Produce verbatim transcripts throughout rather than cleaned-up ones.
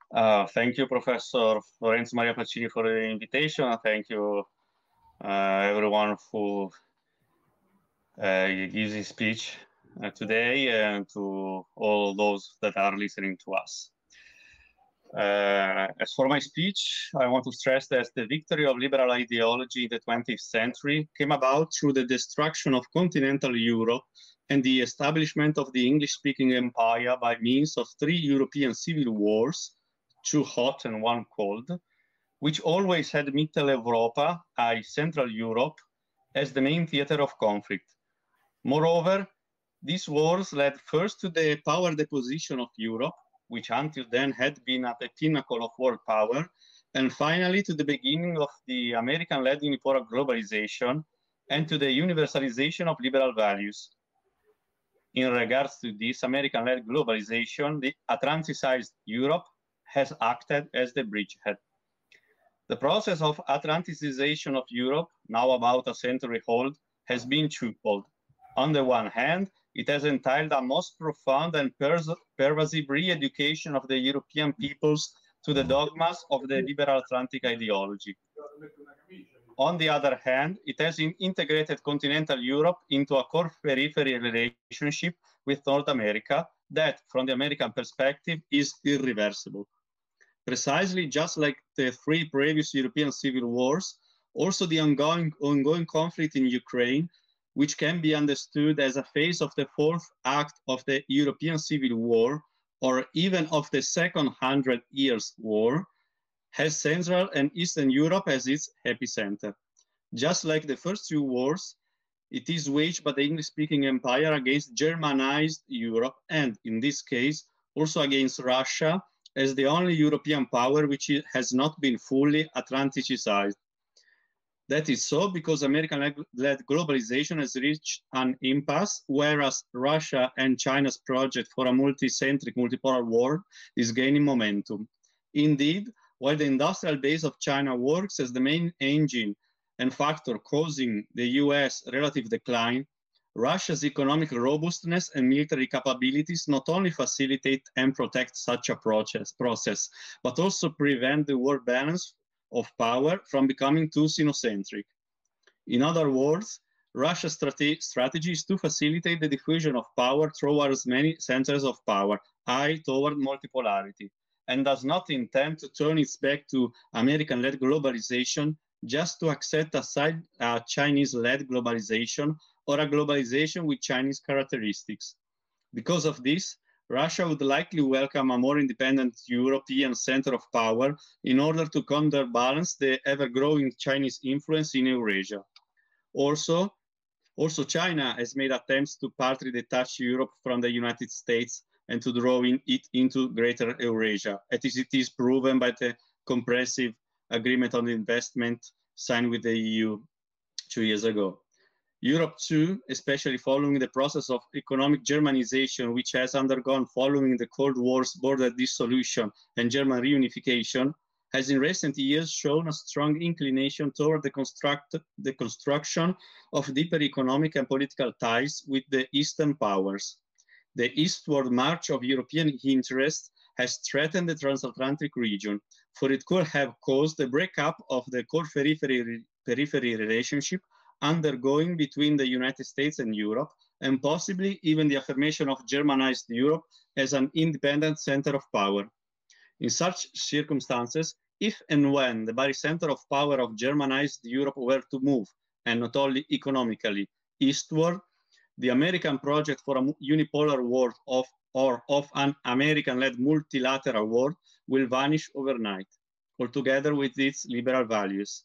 Uh, thank you, Professor Lorenzo Maria Pacini, for the invitation. Thank you, uh, everyone who uh, gives his speech uh, today, and to all those that are listening to us. Uh, as for my speech, I want to stress that the victory of liberal ideology in the twentieth century came about through the destruction of continental Europe and the establishment of the English-speaking empire by means of three European civil wars, two hot and one cold, which always had Mitteleuropa, that is Central Europe, as the main theater of conflict. Moreover, these wars led first to the power deposition of Europe, which until then had been at the pinnacle of world power, and finally to the beginning of the American-led unipolar globalization and to the universalization of liberal values. In regards to this American-led globalization, the Atlanticized Europe has acted as the bridgehead. The process of Atlanticization of Europe, now about a century old, has been twofold. On the one hand, it has entailed a most profound and pervasive re-education of the European peoples to the dogmas of the liberal Atlantic ideology. On the other hand, it has integrated continental Europe into a core-periphery relationship with North America that, from the American perspective, is irreversible. Precisely just like the three previous European civil wars, also the ongoing, ongoing conflict in Ukraine, which can be understood as a phase of the fourth act of the European Civil War, or even of the Second Hundred Years' War, has Central and Eastern Europe as its epicenter. Just like the first two wars, it is waged by the English-speaking empire against Germanized Europe, and in this case, also against Russia, as the only European power which has not been fully Atlanticized. That is so because American-led globalization has reached an impasse, whereas Russia and China's project for a multicentric, multipolar world is gaining momentum. Indeed, while the industrial base of China works as the main engine and factor causing the U S relative decline, Russia's economic robustness and military capabilities not only facilitate and protect such a process, process but also prevent the world balance of power from becoming too sinocentric. In other words, Russia's strate strategy is to facilitate the diffusion of power towards many centers of power, that is toward multipolarity, and does not intend to turn its back to American-led globalization just to accept a, a Chinese-led globalization or a globalization with Chinese characteristics. Because of this, Russia would likely welcome a more independent European center of power in order to counterbalance the ever-growing Chinese influence in Eurasia. Also, also, China has made attempts to partly detach Europe from the United States and to draw in it into greater Eurasia, as it is proven by the comprehensive agreement on investment signed with the E U two years ago. Europe too, especially following the process of economic Germanization, which has undergone following the Cold War's border dissolution and German reunification, has in recent years shown a strong inclination toward the, construct, the construction of deeper economic and political ties with the Eastern powers. The eastward march of European interests has threatened the transatlantic region, for it could have caused the breakup of the core periphery, periphery relationship undergoing between the United States and Europe, and possibly even the affirmation of Germanized Europe as an independent center of power. In such circumstances, if and when the very center of power of Germanized Europe were to move, and not only economically, eastward, the American project for a unipolar world of, or of an American-led multilateral world will vanish overnight, altogether with its liberal values.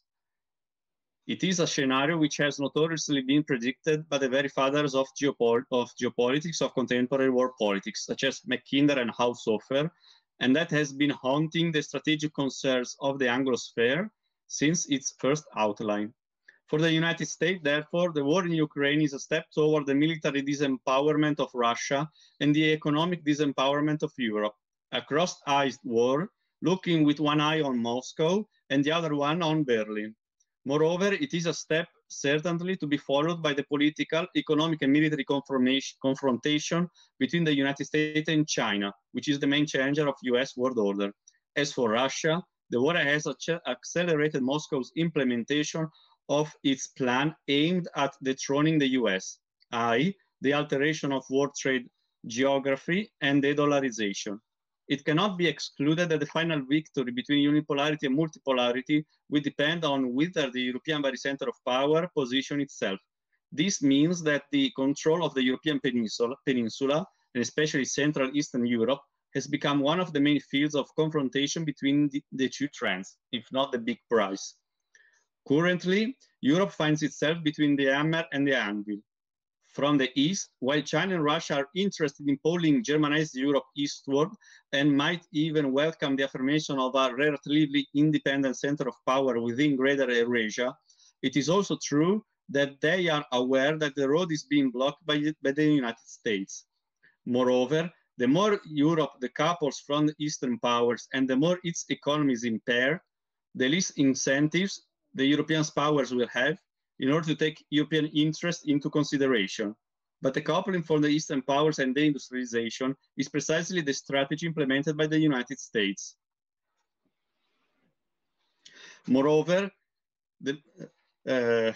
It is a scenario which has notoriously been predicted by the very fathers of, geopol of geopolitics, of contemporary world politics, such as Mackinder and Haushofer, and that has been haunting the strategic concerns of the Anglosphere since its first outline. For the United States, therefore, the war in Ukraine is a step toward the military disempowerment of Russia and the economic disempowerment of Europe, a cross-eyed war, looking with one eye on Moscow and the other one on Berlin. Moreover, it is a step certainly to be followed by the political, economic, and military confrontation between the United States and China, which is the main challenger of U S world order. As for Russia, the war has accelerated Moscow's implementation of its plan aimed at dethroning the U S, that is, the alteration of world trade geography and de-dollarization. It cannot be excluded that the final victory between unipolarity and multipolarity will depend on whether the European barycenter of power position itself. This means that the control of the European peninsula, peninsula, and especially Central Eastern Europe, has become one of the main fields of confrontation between the, the two trends, if not the big prize. Currently, Europe finds itself between the hammer and the anvil. From the east, while China and Russia are interested in pulling Germanized Europe eastward and might even welcome the affirmation of a relatively independent center of power within Greater Eurasia, it is also true that they are aware that the road is being blocked by, by the United States. Moreover, the more Europe decouples from the Eastern powers and the more its economy is impaired, the less incentives the European powers will have in order to take European interest into consideration. But the coupling from the Eastern powers and deindustrialization is precisely the strategy implemented by the United States. Moreover, the, uh,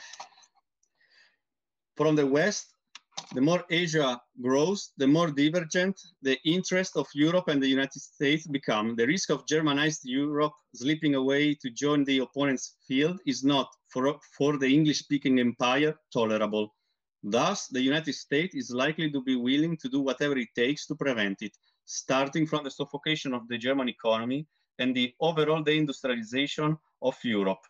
from the West, the more Asia grows, the more divergent the interest of Europe and the United States become. The risk of Germanized Europe slipping away to join the opponent's field is not, for, for the English-speaking empire, tolerable. Thus, the United States is likely to be willing to do whatever it takes to prevent it, starting from the suffocation of the German economy and the overall deindustrialization of Europe.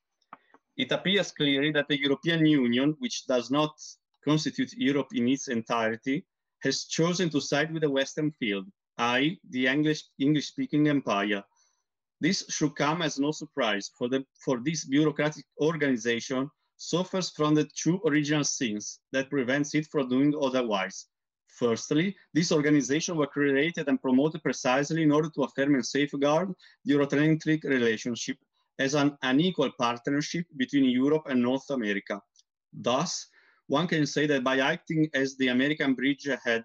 It appears clearly that the European Union, which does not constitute Europe in its entirety, has chosen to side with the Western field, that is, the English, English-speaking empire. This should come as no surprise, for, the, for this bureaucratic organization suffers from the two original sins that prevents it from doing otherwise. Firstly, this organization was created and promoted precisely in order to affirm and safeguard the Eurocentric relationship as an unequal partnership between Europe and North America. Thus, one can say that by acting as the American bridge head,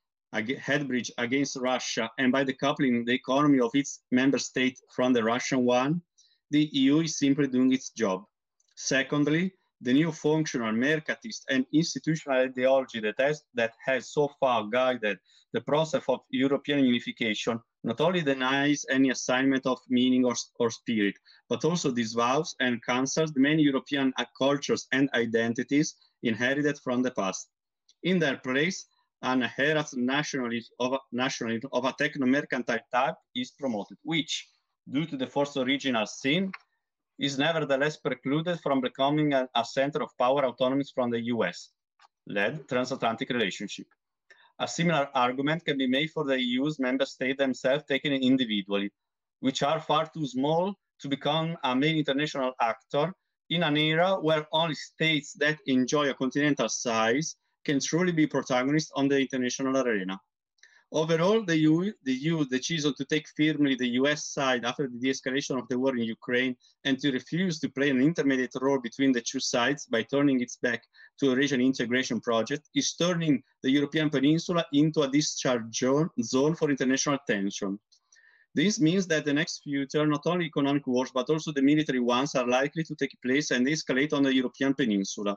head bridge against Russia and by decoupling the economy of its member state from the Russian one, the E U is simply doing its job. Secondly, the new functional, mercantilist, and institutional ideology that has, that has so far guided the process of European unification not only denies any assignment of meaning or, or spirit, but also disavows and cancels the many European cultures and identities inherited from the past. In their place, an harassed nationalism of, nationalism of a techno-mercantile type is promoted, which, due to the first original sin, is nevertheless precluded from becoming a, a center of power autonomous from the U S-led transatlantic relationship. A similar argument can be made for the E U's member states themselves taken individually, which are far too small to become a main international actor in an era where only states that enjoy a continental size can truly be protagonists on the international arena. Overall, the E U, the E U's decision to take firmly the U S side after the de-escalation of the war in Ukraine and to refuse to play an intermediate role between the two sides by turning its back to a regional integration project is turning the European peninsula into a discharge zone for international tension. This means that the next future, not only economic wars, but also the military ones are likely to take place and escalate on the European peninsula.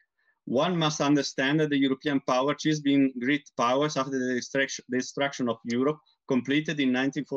One must understand that the European powers has been great powers after the destruction of Europe completed in nineteen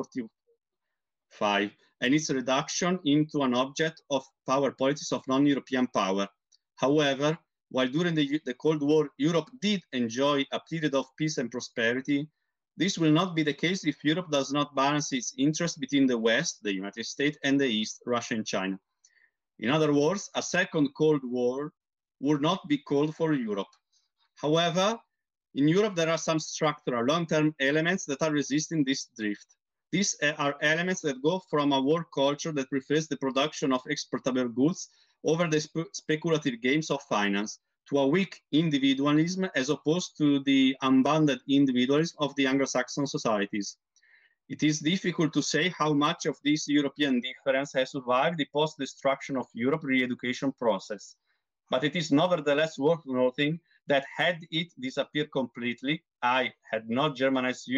forty-five and its reduction into an object of power politics of non-European power. However, while during the, the Cold War, Europe did enjoy a period of peace and prosperity, this will not be the case if Europe does not balance its interests between the West, the United States, and the East, Russia and China. In other words, a second Cold War would not be called for Europe. However, in Europe, there are some structural long-term elements that are resisting this drift. These are elements that go from a war culture that prefers the production of exportable goods over the spe speculative games of finance to a weak individualism as opposed to the unbounded individualism of the Anglo-Saxon societies. It is difficult to say how much of this European difference has survived the post-destruction of Europe re-education process. But it is nevertheless worth noting that had it disappeared completely, I had not Germanized Europe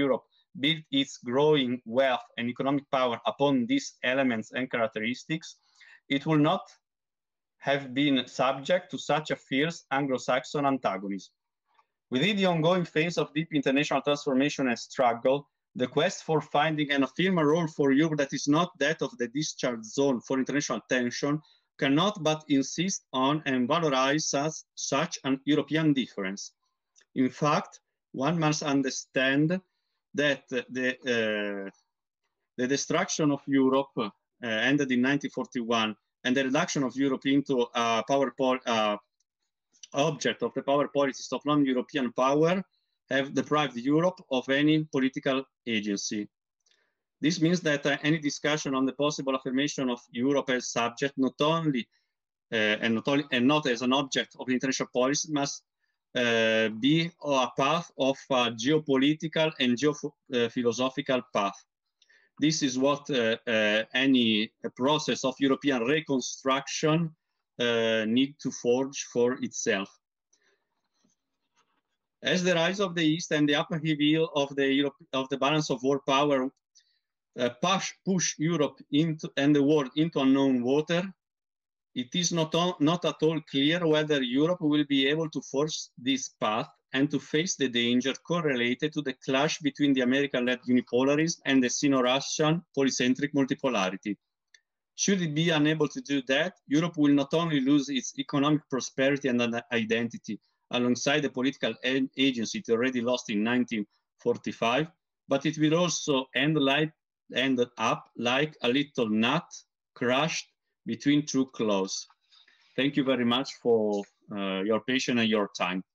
built its growing wealth and economic power upon these elements and characteristics, it would not have been subject to such a fierce Anglo-Saxon antagonism. Within the ongoing phase of deep international transformation and struggle, the quest for finding an affirmed role for Europe that is not that of the discharge zone for international tension cannot but insist on and valorize such, such an European difference. In fact, one must understand that the, uh, the destruction of Europe uh, ended in nineteen forty-one, and the reduction of Europe into a power uh, object of the power policies of non-European power have deprived Europe of any political agency. This means that uh, any discussion on the possible affirmation of Europe as subject, not only uh, and not only and not as an object of international policy, must uh, be a path of a geopolitical and geophilosophical path. This is what uh, uh, any process of European reconstruction uh, need to forge for itself. As the rise of the East and the upheaval of the Europe, of the balance of world power uh, push, push Europe into and the world into unknown water, it is not, all, not at all clear whether Europe will be able to force this path and to face the danger correlated to the clash between the American-led unipolarism and the Sino-Russian polycentric multipolarity. Should it be unable to do that, Europe will not only lose its economic prosperity and identity alongside the political agency it already lost in nineteen forty-five, but it will also end, like, end up like a little nut crushed between two claws. Thank you very much for uh, your patience and your time.